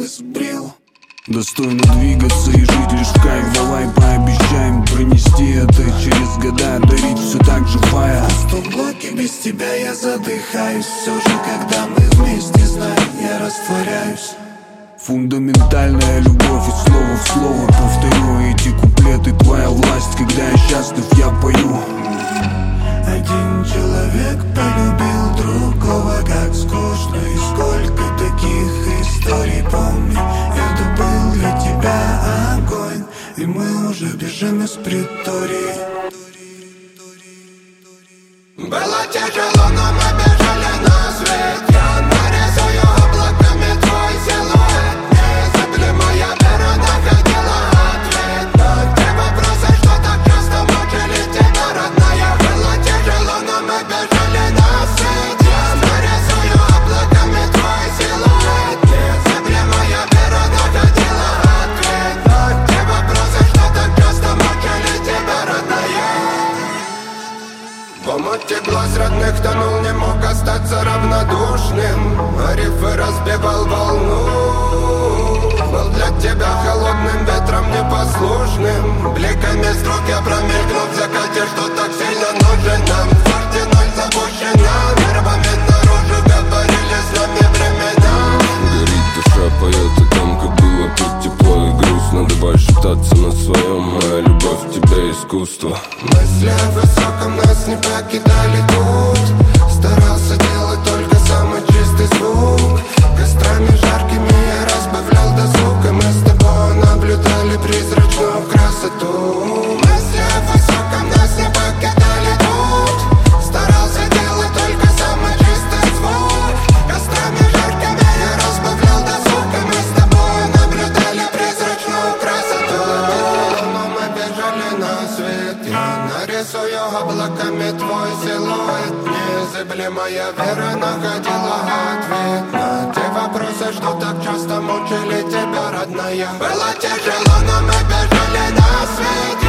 и сбрил. Достойно двигаться и жить лишь в кайф. Давай пообещаем пронести это через года, дарить все так же фая. В полблоке без тебя я задыхаюсь. Все же, когда мы вместе, знаю, я растворяюсь. Фундаментальная любовь, и слово в слово повторю эти куплеты. Твоя власть, когда я счастлив, я пою. Один человек полюбил другого, как скучно. И сколько таких историй, помню. Это был для тебя огонь, и мы уже бежим из притории. Было тяжело, но мы бежали на свет. Я нарисую облаками твой силуэт. Незыблемая вера находила ответ на те вопросы, что так часто мучили тебя, родная. Было тяжело, но мы бежали на свет. Я нарисую облаками твой силуэт. Незыблемая вера находила ответ на те вопросы, что так часто мучили тебя, родная. В омуте глаз родных тонул, не мог остаться равнодушным. А рифы разбивал волну. Был для тебя холодным ветром непослушным. Бликами струк я промелькнул в закате, что так сильно нужен нам. В форте ноль запущена, нервами наружу говорили с нами времена. Горит душа, поет о том, как было тут тепло и грустно. Давай шептаться на своем, моя любовь в тебе искусство. Мысли о высоком нас не покидали тут. Старался делать только самый чистый звук. Кострами жаркими я разбавлял досуг, и мы с тобой наблюдали призрачную красоту. Мысли о высоком нас не покидали тут. Старался делать только самый чистый звук. Кострами жаркими я разбавлял досуг, и мы с тобой наблюдали призрачную красоту. Но мы бежали на свет. Я нарисую облаками твой силуэт. Незыблемая вера находила ответ на те вопросы, что так часто мучили тебя, родная. Было тяжело, но мы бежали на свет.